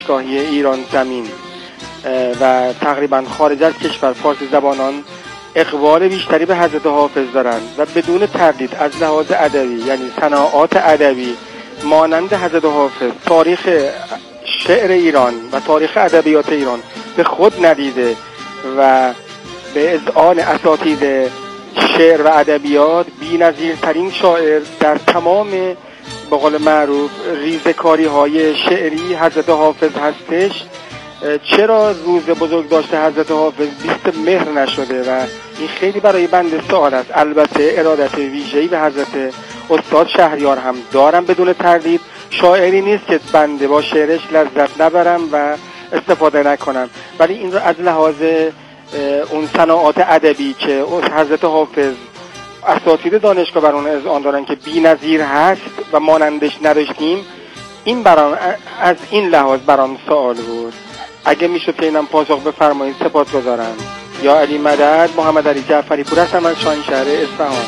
دانشگاهی ایران زمین و تقریبا خارج از کشور فارسی زبانان اقبال بیشتری به حضرت حافظ دارند و بدون تردید از لحاظ ادبی، یعنی صناعات ادبی مانند حضرت حافظ، تاریخ شعر ایران و تاریخ ادبیات ایران به خود ندیده و به اذعان اساتید شعر و ادبیات بی‌نظیرترین شاعر در تمام به قول معروف ریزکاری های شعری حضرت حافظ هستش. چرا روز بزرگ داشته حضرت حافظ 20 مهر نشده؟ و این خیلی برای بنده سوال است. البته ارادت ویژه‌ای به حضرت استاد شهریار هم دارم بدون تردید. شاعری نیست که بنده با شعرش لذت نبرم و استفاده نکنم، ولی این رو از لحاظ اون صناعات ادبی که حضرت حافظ اساتید دانشگاه بر اون اذعان دارن که بی‌نظیر هست و مانندش نداشتیم، این برام از این لحاظ برام سوال بود. اگه میشد که اینم پاسخ بفرمایید سپاسگزارم. یا علی مدد. محمد علی جعفری پور هستم از شاهینشهر اصفهان.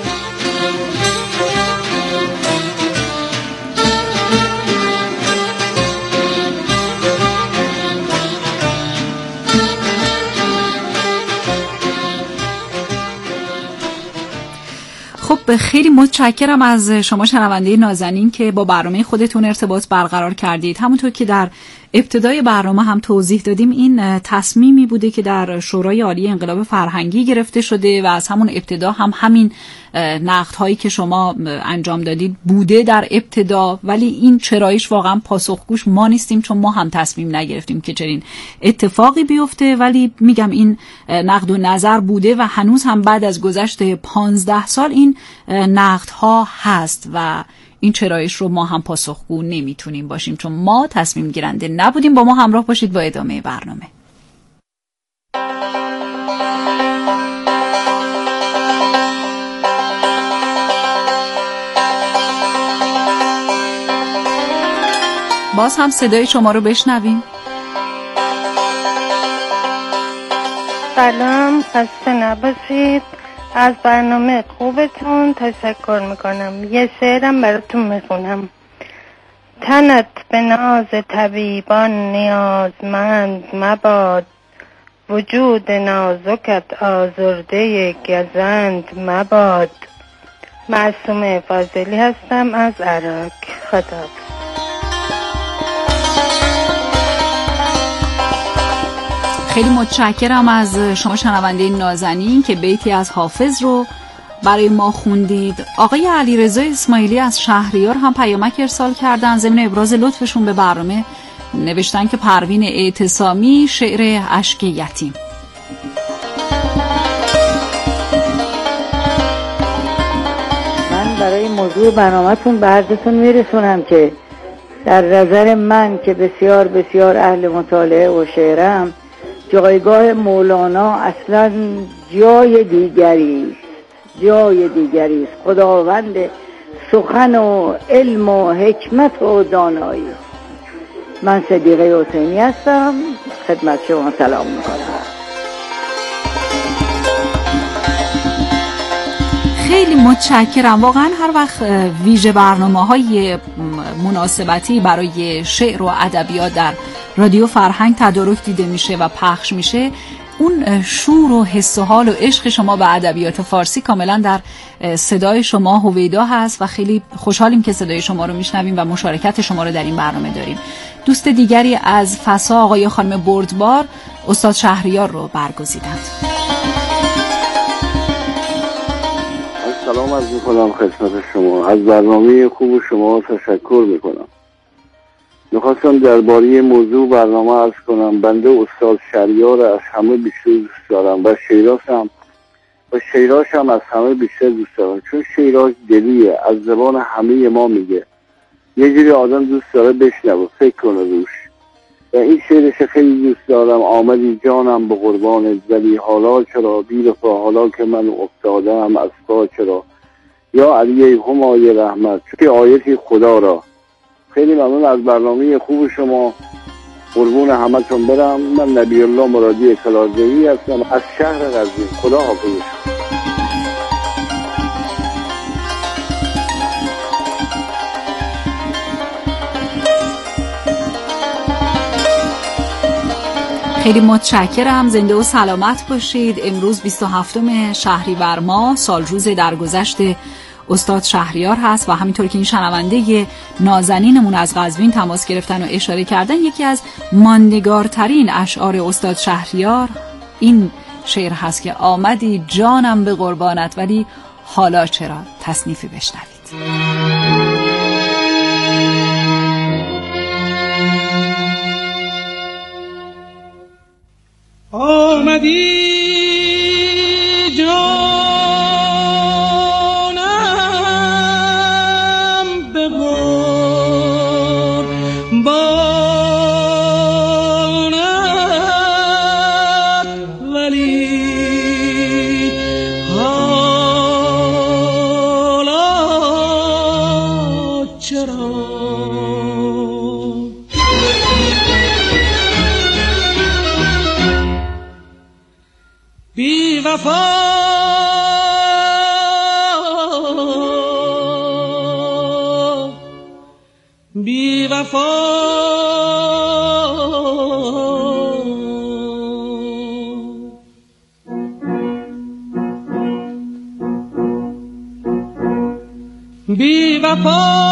خب خیلی متشکرم از شما شنونده نازنین که با برنامه خودتون ارتباط برقرار کردید. همونطور که در ابتدای برنامه هم توضیح دادیم، این تصمیمی بوده که در شورای عالی انقلاب فرهنگی گرفته شده و از همون ابتدا هم همین نقدهایی که شما انجام دادید بوده در ابتدا، ولی این چرایش واقعا پاسخگوش ما نیستیم، چون ما هم تصمیم نگرفتیم که چنین اتفاقی بیفته. ولی میگم این نقد و نظر بوده و هنوز هم بعد از گذشت 15 سال این نقدها هست و این چرایش رو ما هم پاسخگو نمیتونیم باشیم، چون ما تصمیم گیرنده نبودیم. با ما همراه باشید با ادامه برنامه. باز هم صدای شما رو بشنویم. سلام، خسته نباشید. از برنامه خوبتون تشکر میکنم. یه شعرم براتون میخونم. تنت به ناز طبیبان نیازمند مباد، وجود نازکت آزرده گزند مباد. معصومه فاضلی هستم از عراق. خدا. خیلی متشکرم از شما شنونده نازنین که بیتی از حافظ رو برای ما خوندید. آقای علیرضا اسماعیلی از شهریار هم پیامک ارسال کردن ضمن ابراز لطفشون به برنامه. نوشتن که پروین اعتصامی، شعر اشک یتیم. من برای موضوع برنامه‌تون به عرضتون میرسونم که در نظر من که بسیار بسیار اهل مطالعه و شعرم، جایگاه مولانا اصلا جای دیگری است. خداوند سخن و علم و حکمت و دانایی. من صدیقه حسینی هستم، خدمت شما سلام میکنم. خیلی متشکرم. واقعا هر وقت ویژه برنامه‌های مناسبتی برای شعر و ادبیات در رادیو فرهنگ تدارک دیده میشه و پخش میشه، اون شور و حس و حال و عشق شما به ادبیات فارسی کاملا در صدای شما هویدا هست و خیلی خوشحالیم که صدای شما رو میشنویم و مشارکت شما رو در این برنامه داریم. دوست دیگری از فسا، آقای خانم بردبار، استاد شهریار رو برگزیدند. سلام عرض میکنم خدمت شما. از برنامه خوب شما تشکر میکنم. میخواستم درباره موضوع برنامه عرض کنم. بنده استاد شهریار از همه بیشتر دوست دارم و شعراش هم از همه بیشتر دوست دارم، چون شعراش دلیه، از زبان همه ما میگه. یه جوری آدم دوست داره بشنوه، فکر کنه روش. و این شعرش خیلی دوست دارم. آمدی جانم به قربانت، ولی حالا چرا بی‌وفا، حالا که من افتادم از پا چرا. یا علی همای رحمت، چون آیتی خدا را. خیلی ممنون از برنامه خوب شما. قربون همتون برم. من نبی الله مرادی کلارزویی هستم از شهر قزوین. خدا حافظ. خیلی متشکرم. زنده و سلامت باشید. امروز 27 شهریور ماه سال روز درگذشت استاد شهریار هست و همینطور که این شنونده نازنینمون از قزوین تماس گرفتن و اشاره کردن، یکی از ماندگارترین اشعار استاد شهریار این شعر هست که آمدی جانم به قربانت ولی حالا چرا. تصنیفی بشنوید. آمدی جانم به قربانت ولی حالا چرا. بی وفا بی وفا بی وفا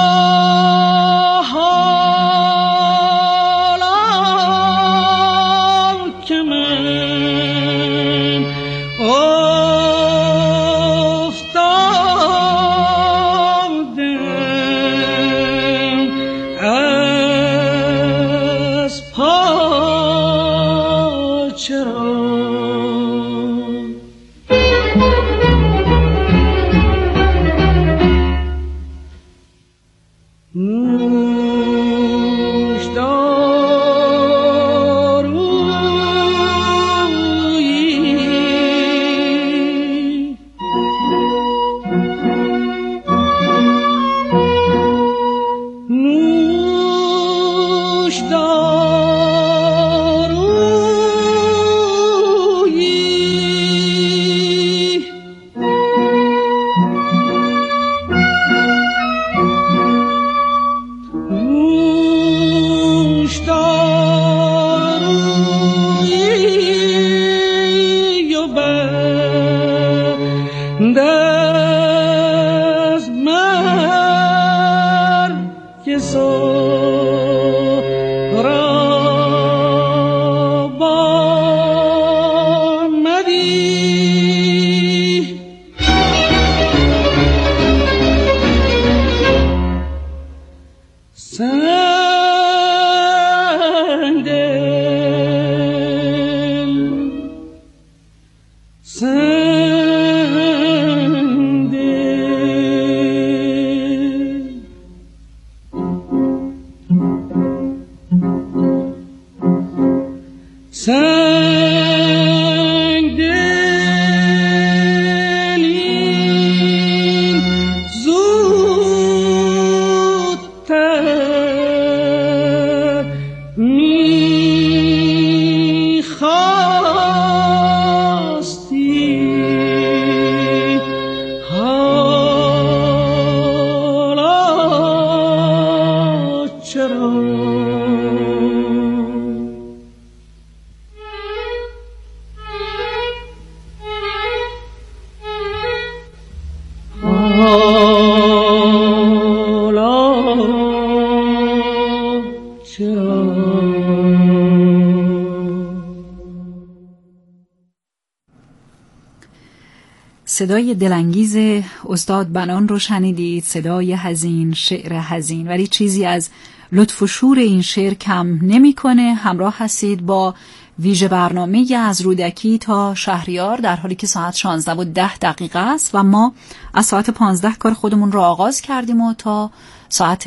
صدای دلانگیز استاد بنان رو شنیدید، صدای حزین، شعر حزین، ولی چیزی از لطف و شور این شعر کم نمی‌کنه. همراه هستید با ویژه برنامه از رودکی تا شهریار در حالی که ساعت 16:10 است و ما از ساعت 15 کار خودمون رو آغاز کردیم و تا ساعت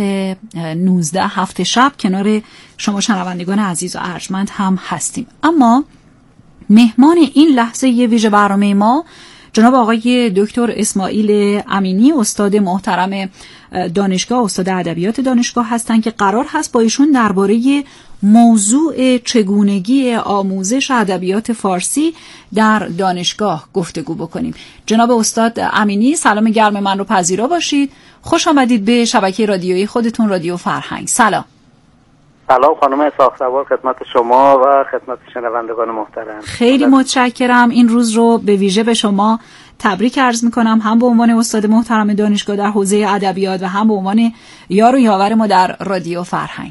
19 هفت شب کنار شما شنوندگان عزیز و ارجمند هم هستیم. اما مهمان این لحظه یه ویژه برنامه ما جناب آقای دکتر اسماعیل امینی، استاد محترم دانشگاه، استاد ادبیات دانشگاه هستند که قرار هست با ایشون درباره موضوع چگونگی آموزش ادبیات فارسی در دانشگاه گفتگو بکنیم. جناب استاد امینی، سلام گرم من رو پذیرا باشید. خوش آمدید به شبکه رادیویی خودتون، رادیو فرهنگ. سلام. سلام خانم اسحاق‌سوار، خدمت شما و خدمت شنوندگان محترم. خیلی متشکرم. این روز رو به ویژه به شما تبریک عرض میکنم، هم به عنوان استاد محترم دانشگاه در حوزه ادبیات و هم به عنوان یار و یاور ما در رادیو فرهنگ.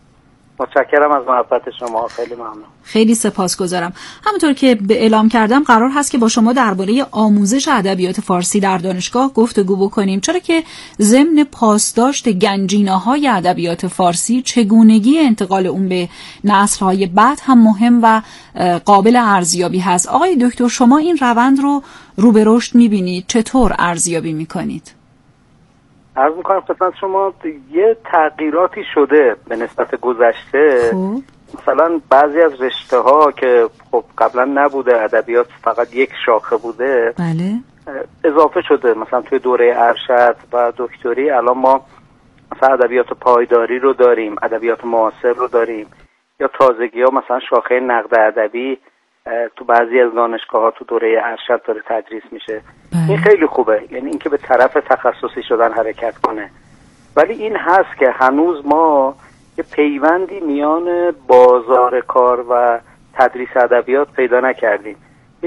متشکرم از محبت شما، خیلی ممنون. خیلی سپاسگزارم. همونطور که به اعلام کردم قرار هست که با شما درباره آموزش ادبیات فارسی در دانشگاه گفتگو بکنیم، چرا که ضمن پاسداشت گنجینه‌های ادبیات فارسی چگونگی انتقال اون به نسل‌های بعد هم مهم و قابل ارزیابی هست. آقای دکتر، شما این روند رو به رشد می‌بینید، چطور ارزیابی می‌کنید؟ عرض میکنم خدمت شما یه تغییراتی شده به نسبت گذشته. مثلا بعضی از رشته ها که خب قبلا نبوده، ادبیات فقط یک شاخه بوده، بله، اضافه شده. مثلا توی دوره ارشد و دکتری الان ما مثلا ادبیات پایداری رو داریم، ادبیات معاصر رو داریم، یا تازگی ها مثلا شاخه نقد ادبی تو بعضی از دانشگاه‌ها تو دوره ارشد داره تدریس میشه. این خیلی خوبه، یعنی اینکه به طرف تخصصی شدن حرکت کنه. ولی این هست که هنوز ما یه پیوندی میان بازار کار و تدریس ادبیات پیدا نکردیم.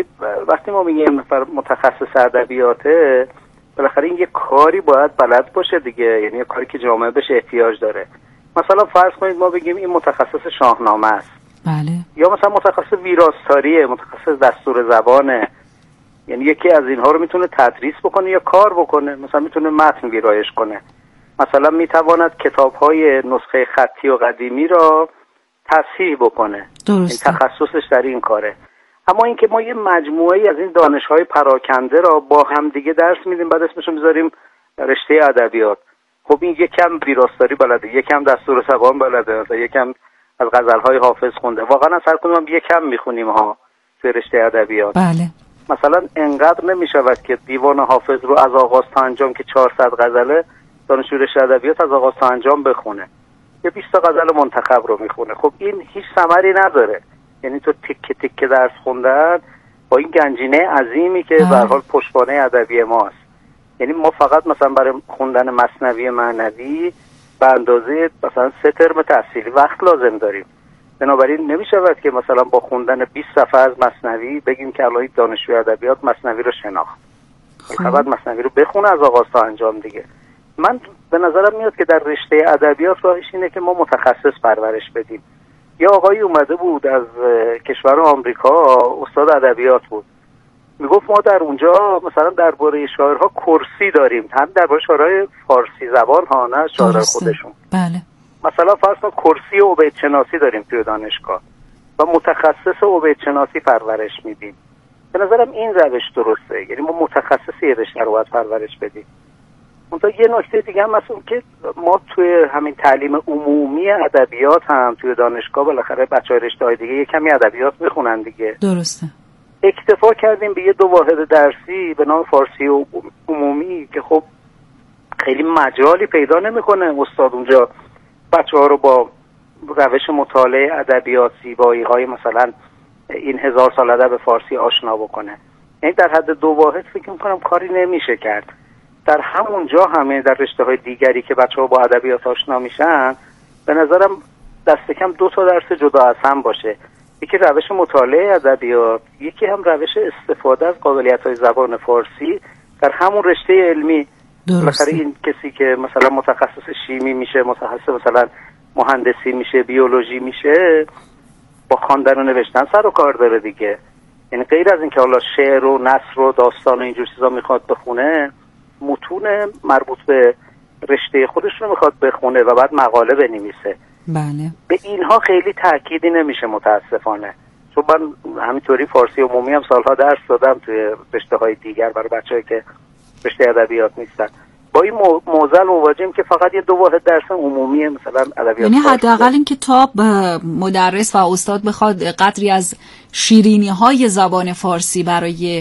وقتی ما میگیم متخصص ادبیاته، بالاخره این یه کاری باید بلد باشه دیگه، یعنی یه کاری که جامعه بهش احتیاج داره. مثلا فرض کنید ما بگیم این متخصص شاهنامه است، بله، یا مثلا متخصص ویراستاریه، متخصص دستور زبانه، یعنی یکی از اینها رو میتونه تدریس بکنه یا کار بکنه. مثلا میتونه متن ویرایش کنه، مثلا میتواند کتاب‌های نسخه خطی و قدیمی را تصحیح بکنه. این تخصصش در این کاره. اما اینکه ما یه مجموعه از این دانش‌های پراکنده را با هم دیگه درس میدیم، بعد اسمشو میذاریم رشته ادبیات. خب این یکم ویراستاری بلده، یکم دستور زبان بلده، مثلا یکم از غزل‌های حافظ خونده. واقعا اصلا کنیم یکم میخونیم ها توی رشته ادبیات. بله. مثلا انقدر نمیشود که دیوان حافظ رو از آغاز تا انجام که 400 غزله دانشجوی رشته ادبیات از آغاز تا انجام بخونه، یه 20 تا غزل منتخب رو میخونه. خب این هیچ ثمری نداره. یعنی تو تکه تکه درس خوندن با این گنجینه عظیمی که به هر حال پشتوانه ادبی ماست. یعنی ما فقط مثلا برای خوندن مثنوی معنوی به اندازه مثلا 3 ترم تحصیلی وقت لازم داریم. بنابراین نمیشود که مثلا با خوندن 20 صفحه از مثنوی بگیم که الان دانشجوی ادبیات مثنوی رو شناخت. فقط مثنوی رو بخونه از آغاز تا انجام دیگه. من به نظرم میاد که در رشته ادبیات راهش اینه که ما متخصص پرورش بدیم. یا آقایی اومده بود از کشور آمریکا، استاد ادبیات بود، میگفت ما در اونجا مثلا درباره شاعرها کرسی داریم، هم درباره شاعرای فارسی زبان ها، نه شاعرای خودشون. بله. مثلا فرض کن کرسی عبید شناسی داریم توی دانشگاه و متخصص عبید شناسی پرورش میدیم. به نظرم این روش درسته، یعنی ما متخصص یه رشته رو باید پرورش بدیم. منتها یه نکته دیگه هم مثلا که ما توی همین تعلیم عمومی ادبیات هم توی دانشگاه بالاخره بچه‌های رشته‌های دیگه یه کمی ادبیات بخونن دیگه. درسته. اکتفا کردیم به یه 2 واحد درسی به نام فارسی و عمومی که خب خیلی مجالی پیدا نمیکنه استاد اونجا بچه‌ها رو با روش مطالعه ادبیات، زیبایی‌های مثلا این 1000 سال ادب فارسی آشنا بکنه. یعنی در حد 2 واحد فکر می‌کنم کاری نمیشه کرد. در همون جا همه در رشته‌های دیگری که بچه‌ها با ادبیات آشنا میشن، به نظرم دست کم 2 تا درس جدا از هم باشه. یکی روش مطالعه ادبیات، یکی هم روش استفاده از قابلیت‌های زبان فارسی در همون رشته علمی. مثلا این کسی که مثلا متخصص شیمی میشه، متخصص مثلا مهندسی میشه، بیولوژی میشه، با خواندن و نوشتن سر و کار داره دیگه. یعنی غیر از اینکه حالا شعر و نثر و داستان و اینجور چیزا میخواد بخونه، متون مربوط به رشته خودش رو میخواد بخونه و بعد مقاله بنویسه. بله. به اینها خیلی تأکیدی نمیشه متاسفانه. چون من همینطوری فارسی عمومی هم سالها درس دادم توی رشته‌های دیگر برای بچه‌ای که رشته ادبیات نیستن. با این معضل مواجهیم که فقط یه 2 واحد درس عمومی مثلا ادبیات، یعنی حداقل این کتاب مدرس و استاد بخواد قدری از شیرینی‌های زبان فارسی برای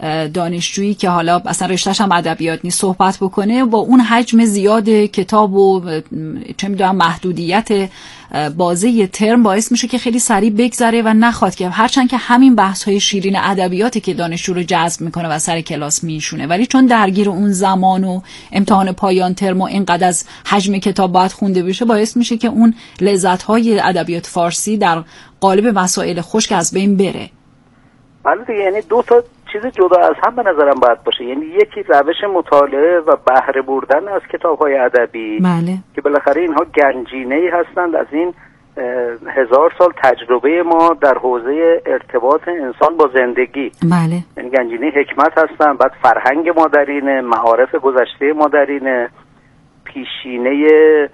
دانشجویی که حالا اصلا رشته‌ش هم ادبیات نیست صحبت بکنه، با اون حجم زیاد کتاب و چه میدونم محدودیت بازه ترم باعث میشه که خیلی سریع بگذره و نخواد که، هرچند که همین بحث‌های شیرین ادبیاتی که دانشجو رو جذب میکنه و سر کلاس میشونه، ولی چون درگیر اون زمان و امتحان پایان ترم و اینقدر از حجم کتاب باید خونده بشه، باعث میشه که اون لذت‌های ادبیات فارسی در قالب مسائل خشک از بین بره. بله دیگه، یعنی دو تا چیز جدا از هم به نظرم باید باشه. یعنی یکی روش مطالعه و بهره بردن از کتاب‌های ادبی، بله. که بالاخره اینها گنجینه‌ای هستند از این 1000 سال تجربه ما در حوزه ارتباط انسان با زندگی. بله. یعنی گنجینه حکمت هستند، بعد فرهنگ ما در اینه، معارف گذشته ما در اینه، پیشینه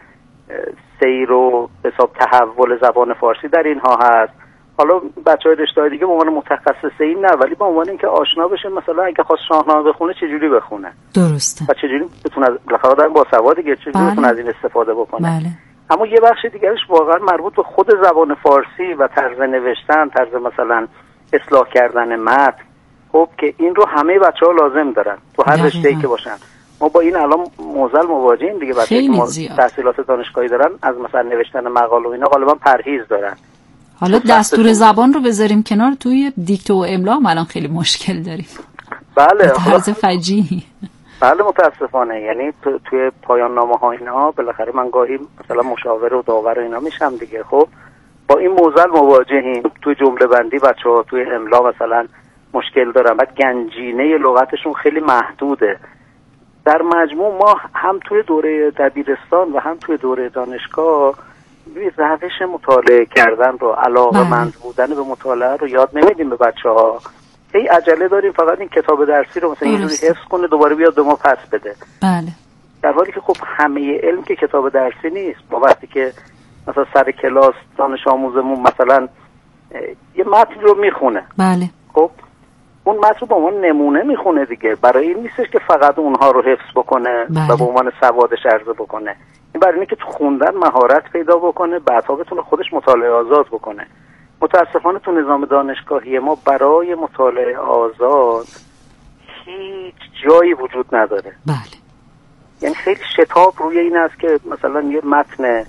سیر و حساب تحول زبان فارسی در اینها هست. حالا بچه‌های رشته‌های دیگه به عنوان متخصصین نه، ولی به عنوان اینکه آشنا بشه، مثلا اگه خواست شاهنامه بخونه چجوری بخونه، درسته، و چجوری بتونه بالاخره آدم با سواد دیگه چجوری بتونه از این استفاده بکنه. بله. اما یه بخش دیگرش واقعا مربوط به خود زبان فارسی و طرز نوشتن، طرز مثلا اصلاح کردن متن، خب که این رو همه بچه‌ها لازم دارن تو هر رشته‌ای که باشن. ما با این الان موزل مواجهیم دیگه. بچه‌ها که تحصیلات دانشگاهی دارن از مثلا نوشتن مقاله و اینا غالبا پرهیز دارن. حالا دستور زبان رو بذاریم کنار، توی دیکته و املا هم الان خیلی مشکل داریم. بله، طرز فجیعی. بله متاسفانه. یعنی توی پایان نامه‌ها اینا بالاخره من گاهی مثلا مشاور و داور و اینا میشم دیگه. خب با این موزل مواجهیم. توی جمله بندی بچه‌ها توی املا مثلا مشکل دارن، بعد گنجینه لغتشون خیلی محدوده. در مجموع ما هم توی دوره دبیرستان و هم توی دوره دانشگاه روش مطالعه کردن رو، علاقه‌مند بودن به مطالعه رو یاد نمیدیم به بچه‌ها. هی عجله داریم فقط این کتاب درسی رو مثلا یه جوری حفظ کنه دوباره بیاد به ما پس بده. بله. در حالی که خب همه علم که کتاب درسی نیست. ما وقتی که مثلا سر کلاس دانش آموزمون مثلا یه متن رو میخونه، بله، خب اون متن رو به عنوان نمونه میخونه دیگه، برای این نیستش که فقط اونها رو حفظ بکنه و به عنوان سوادش عرضه بکنه. این برای اینه که تو خوندن مهارت پیدا بکنه، بعدها بتونه خودش مطالعه آزاد بکنه. متاسفانه تو نظام دانشگاهی ما برای مطالعه آزاد هیچ جایی وجود نداره. بله. یعنی خیلی شتاب روی این است که مثلا یه متن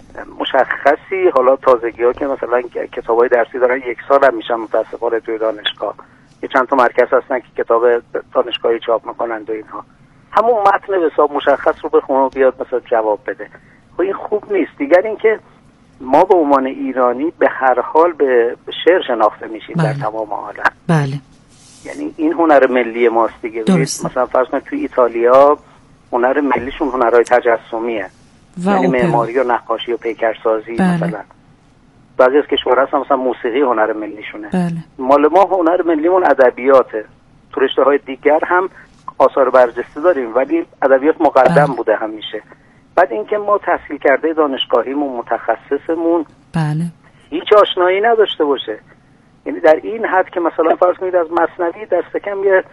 مشخصی، حالا تازگی‌ها که مثلا کتابای درسی دارن 1 سال هم میشن متاسفانه توی دانشگاه، یه چند تا مرکز هستن که کتاب دانشگاهی چاپ میکنن و اینها، همون متن به حساب مشخص رو بخونه و بیاد مثلا جواب بده. خب این خوب نیست. دیگر اینکه ما به عنوان ایرانی به هر حال به شعر شناخته میشیم. بله. در تمام عالم. بله. یعنی این هنر ملی ماست دیگه. مثلا فرض کنید توی ایتالیا هنر ملیشون هنرهای تجسمیه، یعنی معماری و نقاشی و پیکرسازی. بله. مثلا بعضی از کشورها هستن مثلا موسیقی هنر ملیشونه. بله. مال ما هنر ملیمون ادبیاته. تو رشته‌های دیگر هم آثار برجسته داریم ولی ادبیات مقدم بوده همیشه. بعد اینکه ما تحصیل کرده دانشگاهیمون، متخصصمون، بله، هیچ آشنایی نداشته باشه. یعنی در این حد که مثلا فرض کنید از مثنوی دست کم یه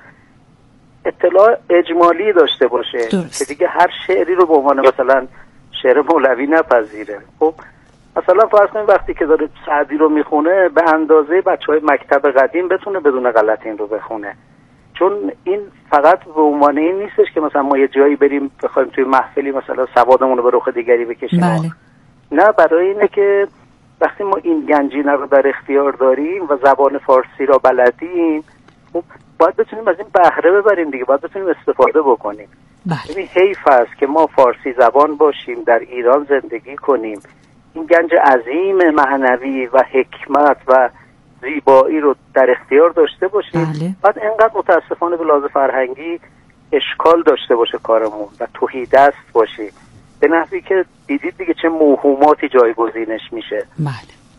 اطلاع اجمالی داشته باشه که دیگه هر شعری رو به عنوان مثلا شعر مولوی نپذیره. خب مثلا فرض کنید وقتی که داره سعدی رو میخونه به اندازه بچهای مکتب قدیم بتونه بدون غلط این رو بخونه، چون این فقط به عنوان این نیستش که مثلا ما یه جایی بریم بخوایم توی محفلی مثلا سوادمون رو به رخ دیگری بکشیم. بله. نه، برای اینه که وقتی ما این گنجینه رو در اختیار داریم و زبان فارسی را بلدیم، خب باید بتونیم از این بهره ببریم دیگه، باید بتونیم استفاده بکنیم. بله. حیف است که ما فارسی زبان باشیم، در ایران زندگی کنیم، این گنج عظیم معنوی و حکمت و زیبایی رو در اختیار داشته باشیم. بله. بعد اینقدر متاسفانه به لحاظ فرهنگی اشکال داشته باشه کارمون و تهیدست باشه، به نحوی که دیدید دیگه چه موهوماتی جایگزینش میشه. بله.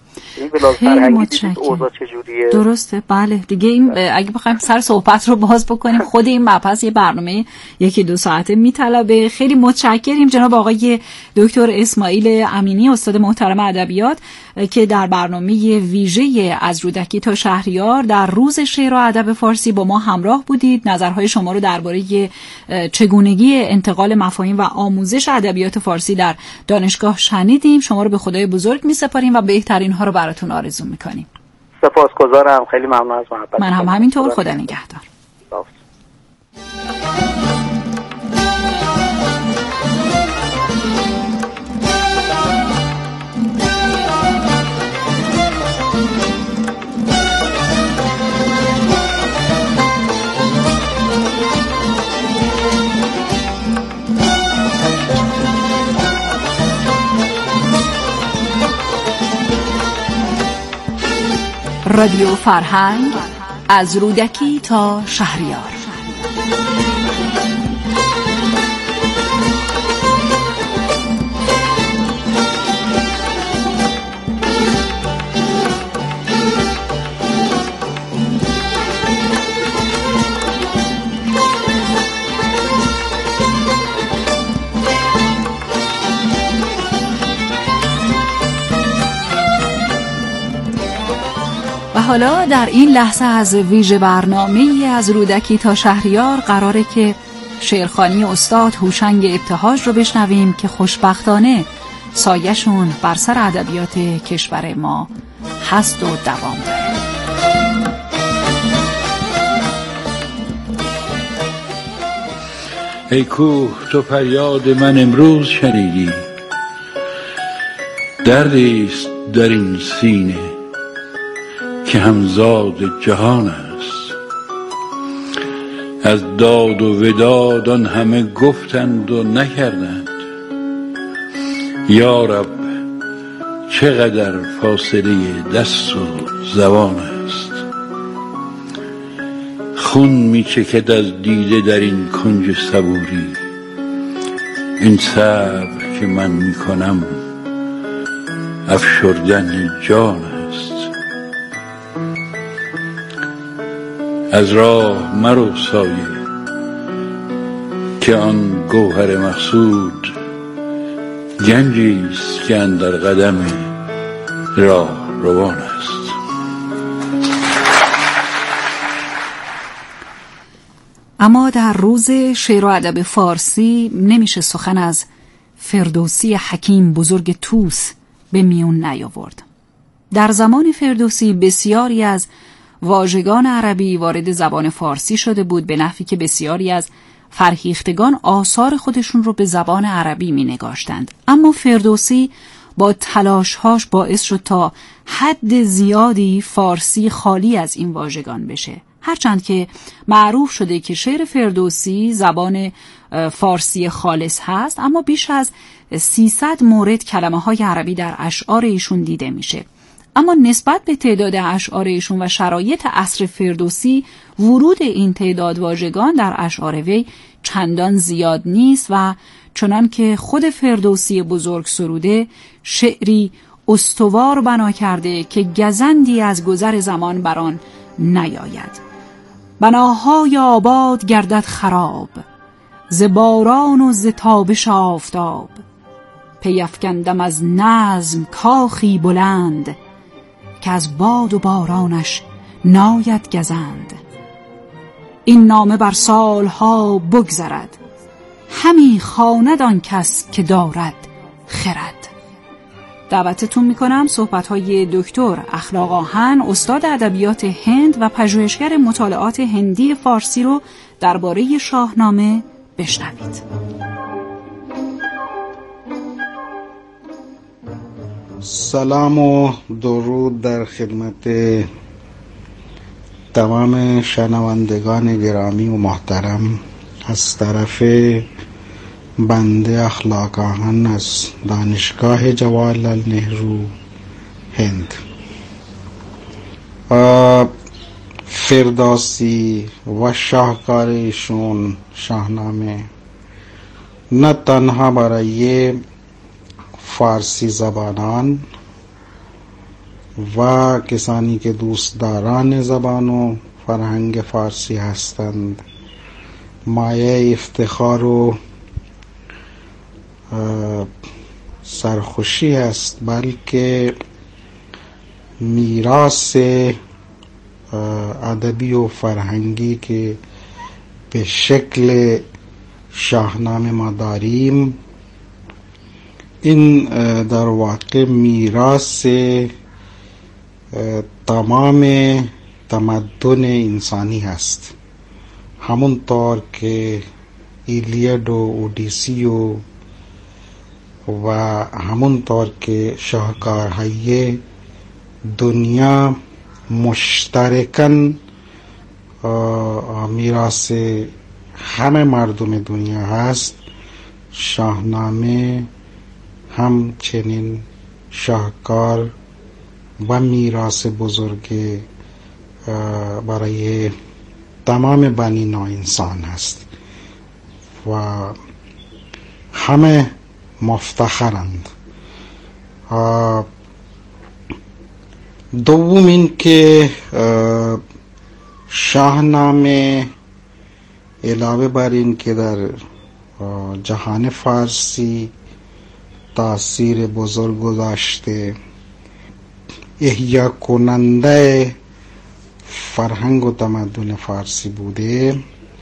خیلی متشکرم. درسته. بله دیگه این اگه بخوایم سر صحبت رو باز بکنیم خود این مبحث یه برنامه 1-2 ساعته میطلبه. خیلی متشکریم جناب آقای دکتر اسماعیل امینی، استاد محترم ادبیات، که در برنامه ویژه از رودکی تا شهریار در روز شعر و ادب فارسی با ما همراه بودید. نظرهای شما رو درباره چگونگی انتقال مفاهیم و آموزش ادبیات فارسی در دانشگاه شنیدیم. شما رو به خدای بزرگ می‌سپاریم و بهترین ها رو براتون آرزو می‌کنیم. سپاسگزارم. خیلی ممنون از محبت. من هم همینطور. خدا نگهدار. رادیو فرهنگ از رودکی تا شهریار. حالا در این لحظه از ویژه برنامه از رودکی تا شهریار قراره که شعرخوانی استاد هوشنگ ابتهاج رو بشنویم که خوشبختانه سایه‌شون بر سر ادبیات کشور ما هست و دوام داره. ای کوه تو فریاد من امروز شنیدی، دردیست در این سینه که همزاد جهان است. از داد و وداد آن همه گفتند و نکردند، یا رب چقدر فاصله دست و زبان است. خون می چکد از دیده در این کنج صبوری، این صبر که من می کنم افشردن جان است. از راه مرو سایه که آن گوهر مقصود گنجیست که اندر قدم راه روان است. اما در روز شعر و ادب فارسی نمیشه سخن از فردوسی حکیم بزرگ طوس به میون نیاورد. در زمان فردوسی بسیاری از واژگان عربی وارد زبان فارسی شده بود، به نحوی که بسیاری از فرهیختگان آثار خودشون رو به زبان عربی می نگاشتند. اما فردوسی با تلاشهاش باعث شد تا حد زیادی فارسی خالی از این واژگان بشه. هرچند که معروف شده که شعر فردوسی زبان فارسی خالص هست، اما بیش از 300 مورد کلمه های عربی در اشعار ایشون دیده میشه. اما نسبت به تعداد اشعار ایشون و شرایط عصر فردوسی ورود این تعداد واژگان در اشعار وی چندان زیاد نیست و چنان که خود فردوسی بزرگ سروده شعری استوار بنا کرده که گزندی از گذر زمان بران نیاید. بناهای آباد گردد خراب، ز باران و ز تابش آفتاب. پیفکندم از نظم کاخی بلند، که از باد و بارانش ناید گزند. این نامه بر سالها بگذرد، همی خواند آن کس که دارد خرد. دعوتتون میکنم صحبت‌های دکتر اخلاق آهن، استاد ادبیات هند و پژوهشگر مطالعات هندی فارسی رو درباره شاهنامه بشنوید. سلام و درود در خدمت تمام شنوندگان گرامی و محترم از طرف بنده اخلاق آهن از دانشگاه جواهرلال نهرو هند. فردوسی و شاهکار ایشون شاهنامه نه تنها برای فارسی زبانان و کسانی که دوست داران زبان و فرهنگ فارسی هستند مایه افتخار و سرخوشی است، بلکه میراث ادبی و فرهنگی که به شکل شاهنامه ما داریم، این در واقع میراث تمام تمدن انسانی هست. همونطور که ایلیاد و اودیسی و همونطور که شاهکارهای دنیا مشترکاً میراث همه مردم دنیا هست، شاهنامه همچنین شاهکار و میراث بزرگ برای تمام بنی نوع انسان هست و همه مفتخرند. دوم این که شاهنامه علاوه بر این که در جهان فارسی تأثیر بزرگ گذاشته، احیا کننده فرهنگ و تمدن فارسی بوده،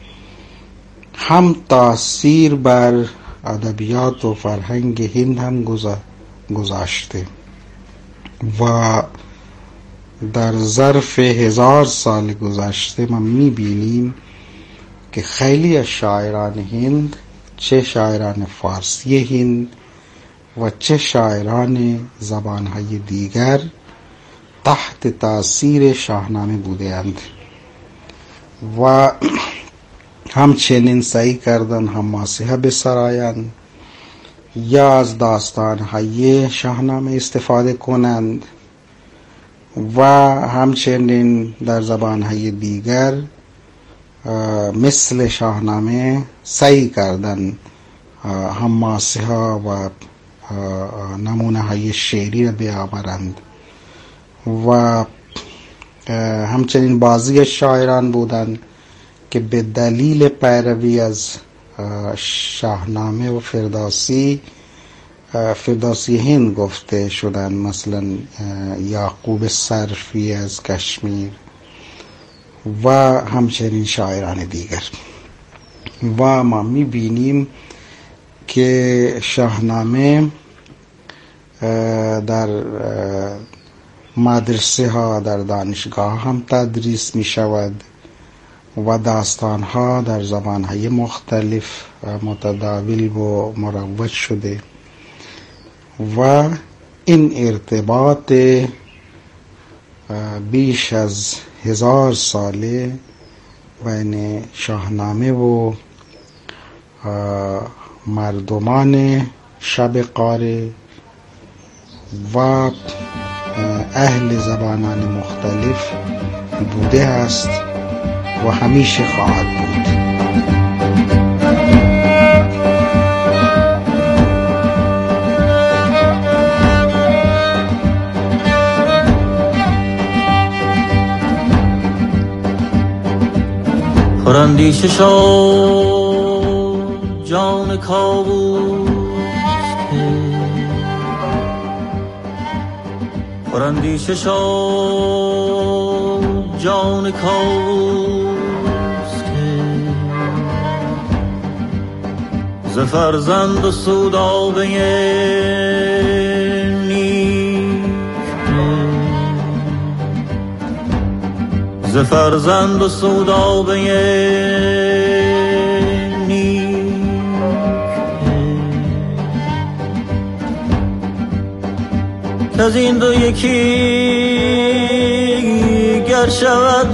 هم تأثیر بر ادبیات و فرهنگ هند هم گذاشته و در ظرف 1000 سال گذشته ما میبینیم که خیلی از شاعران هند، چه شاعران فارسی هند و چه شاعران زبانهای دیگر، تحت تأثیر شاهنامه بودند و همچنین سعی کردن حماسه بسرایند یا از داستانهای شاهنامه استفاده کنند و همچنین در زبانهای دیگر مثل شاهنامه سعی کردن حماسه ها و نمونه های شعری را بیاورند و همچنین بعضی شاعران بودند که به دلیل پیروی از شاهنامه و فردوسی هند گفته شدند، مثلا یعقوب صرفی از کشمیر و همچنین شاعران دیگر. و ما میبینیم که شاهنامه در مدرسه ها، در دانشگاه هم تدریس می شود و داستان ها در زبان های مختلف متداول و مروج شده و این ارتباط بیش از 1000 ساله بین شاهنامه و مردمان شب قاره و اهل زبانان مختلف بوده است و همیشه خواهد بود. پراندیشه شد جان کاووس که، پراندیشه شد جان کاووس که، ز فرزند و سودابه نیک ز فرزند و سودابه نیک که از این دو یکی گر شود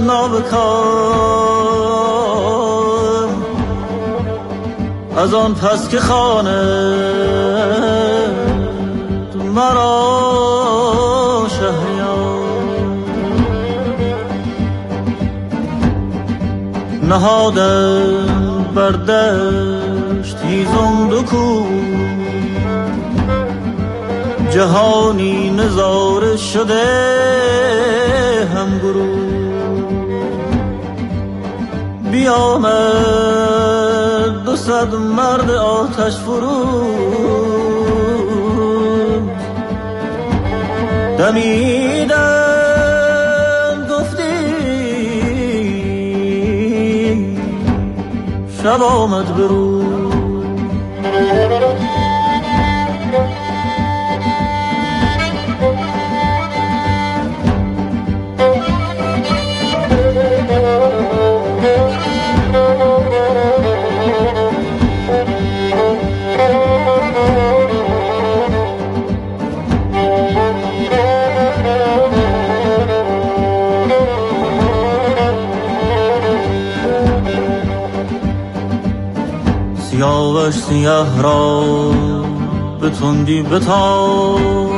نابکار، از آن پس که خواند مرا شهریار، نهادم بر دشت هیزم دو کوه، جهانی نظاره شده هم گروه، بیامد 200 مرد آتش فرود، دمیدن گفتی شب آمد برو. سیاوش سیه را به تندی بتاب،